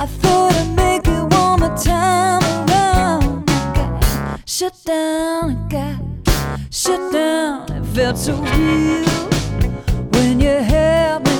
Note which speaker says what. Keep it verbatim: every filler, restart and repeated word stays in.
Speaker 1: I thought I'd make it one more time around. I got shut down, I got shut down. It felt so real when you held me